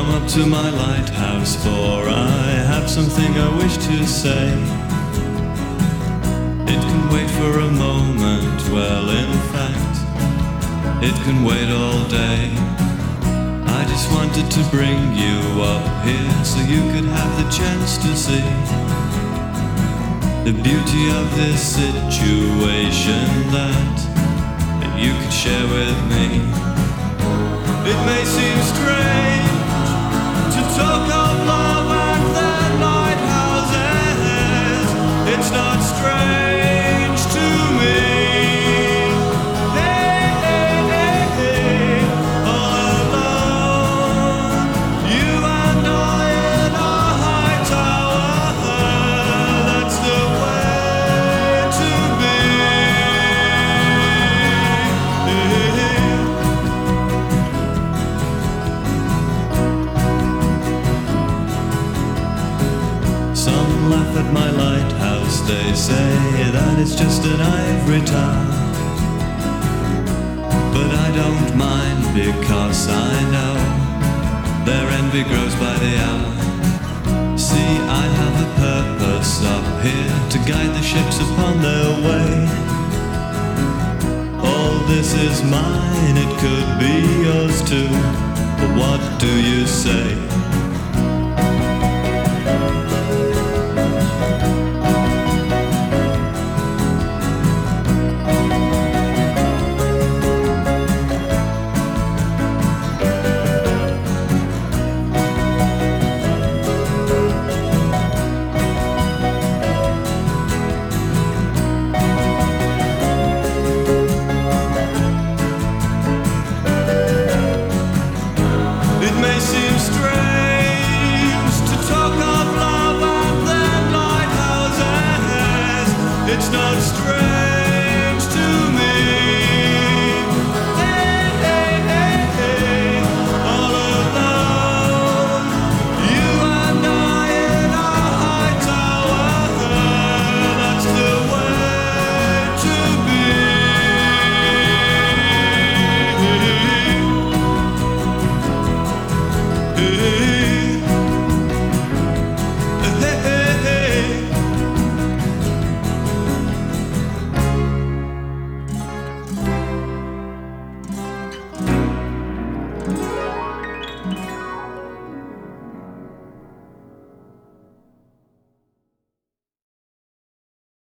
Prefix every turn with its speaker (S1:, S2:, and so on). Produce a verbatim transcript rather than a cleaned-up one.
S1: Come up to my lighthouse, for I have something I wish to say. It can wait for a moment, well in fact, it can wait all day. I just wanted to bring you up here so you could have the chance to see the beauty of this situation that you could share with me. It may seem strange to talk of love and then lighthouses. It's not strange to me. Hey, hey, hey, hey. All alone, you and I in a high tower. That's the way to be. Some laugh at my lighthouse, they say that it's just an ivory tower. But I don't mind because I know their envy grows by the hour. See, I have a purpose up here to guide the ships upon their way. All this is mine, it could be yours too, but what do you say? It may seem strange to talk of love and then lighthouses. It's not strange to me. Hey, hey, hey, hey. All alone, you and I in a high tower. That's the way to be. Hey.